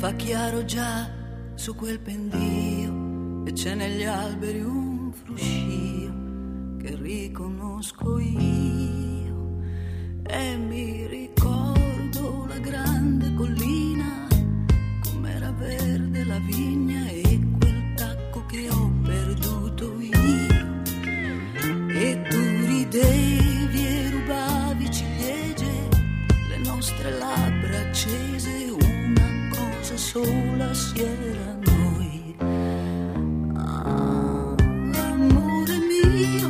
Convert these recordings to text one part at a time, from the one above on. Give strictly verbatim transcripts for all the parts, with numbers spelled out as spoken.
Fa chiaro già su quel pendio e c'è negli alberi un fruscio che riconosco io e mi ricordo la grande collina com'era verde la vigna e quel tacco che ho perduto io e tu ridevi e rubavi ciliegie le nostre labbra accese una cosa sola si era noi. Ah, amore mio,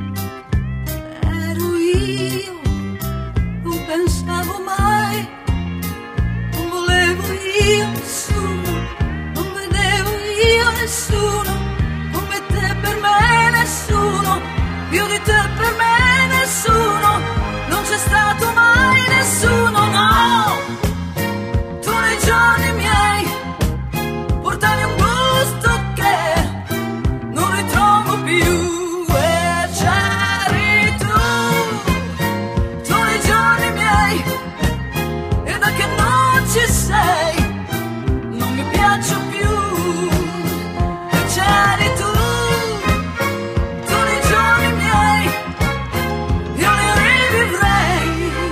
ero io, non pensavo mai, non volevo io nessuno, non vedevo io nessuno, come te per me nessuno, più di te per me nessuno, non c'è stato mai nessuno, no. Tu nei giorni miei portavi un gusto che non ritrovo più e c'eri tu, tu nei giorni miei e da che non ci sei non mi piaccio più e c'eri tu, tu nei giorni miei io li rivivrei.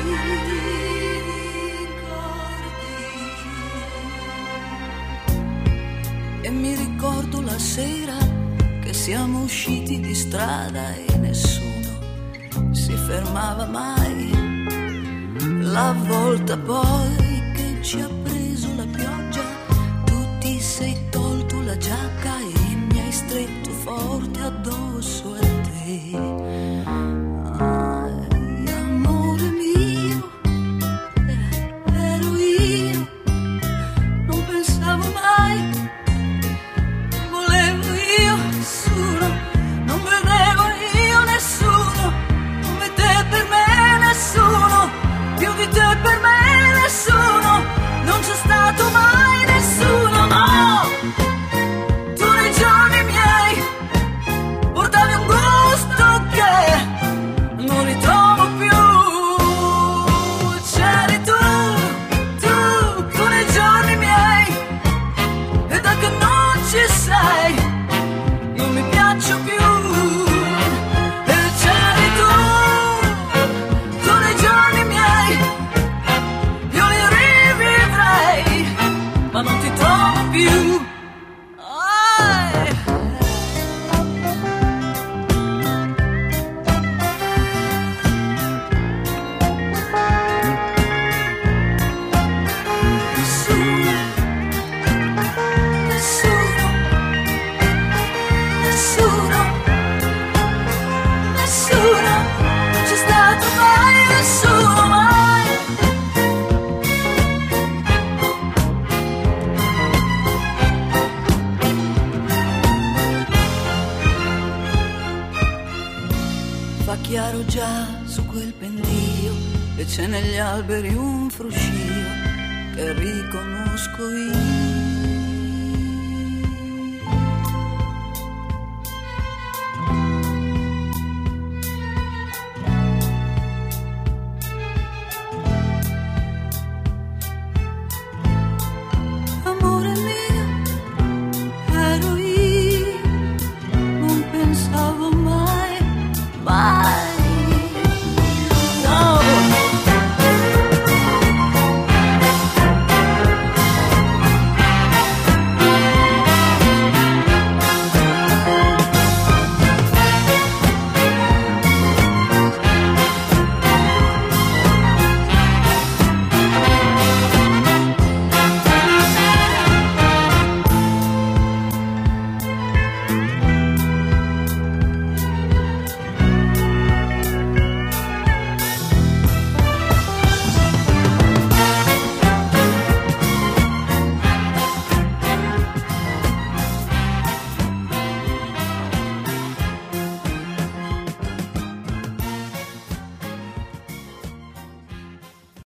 E mi ricordo la sera che siamo usciti di strada e nessuno si fermava mai. La volta poi che ci ha preso la pioggia, tu ti sei tolto la giacca e mi hai stretto forte addosso a te. Ai, amore mio, eh, ero io, non pensavo mai. Volevo io nessuno, non vedevo io nessuno, come te per me nessuno, più di te per me nessuno, non c'è stato mai nessuno, no. Tu nei giorni miei portavi un gusto che non ritrovo più. C'eri tu, tu, tu nei giorni miei e da che non ci sei non mi piaccio più e c'eri tu, tu nei giorni miei io li rivivrei ma non ti trovo più. Ai. Nessuno, nessuno, nessuno, nessuno, non c'è stato mai nessuno, mai. Fa chiaro già su quel pendio e c'è negli alberi un fruscio che riconosco io.